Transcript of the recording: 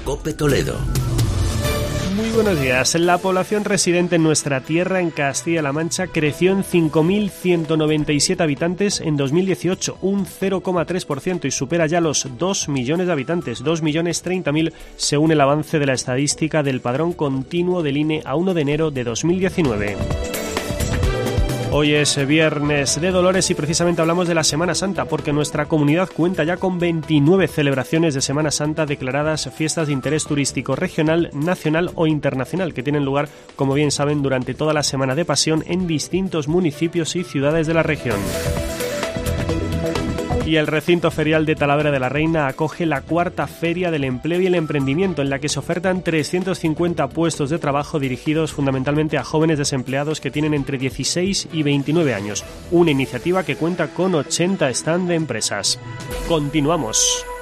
COPE Toledo. Muy buenos días. La población residente en nuestra tierra, en Castilla-La Mancha, creció en 5.197 habitantes en 2018, un 0,3%, y supera ya los 2 millones de habitantes, 2.030.000, según el avance de la estadística del Padrón Continuo del INE a 1 de enero de 2019. Hoy es Viernes de Dolores y precisamente hablamos de la Semana Santa, porque nuestra comunidad cuenta ya con 29 celebraciones de Semana Santa declaradas fiestas de interés turístico regional, nacional o internacional, que tienen lugar, como bien saben, durante toda la Semana de Pasión en distintos municipios y ciudades de la región. Y el recinto ferial de Talavera de la Reina acoge la cuarta Feria del Empleo y el Emprendimiento, en la que se ofertan 350 puestos de trabajo dirigidos fundamentalmente a jóvenes desempleados que tienen entre 16 y 29 años. Una iniciativa que cuenta con 80 stand de empresas. Continuamos.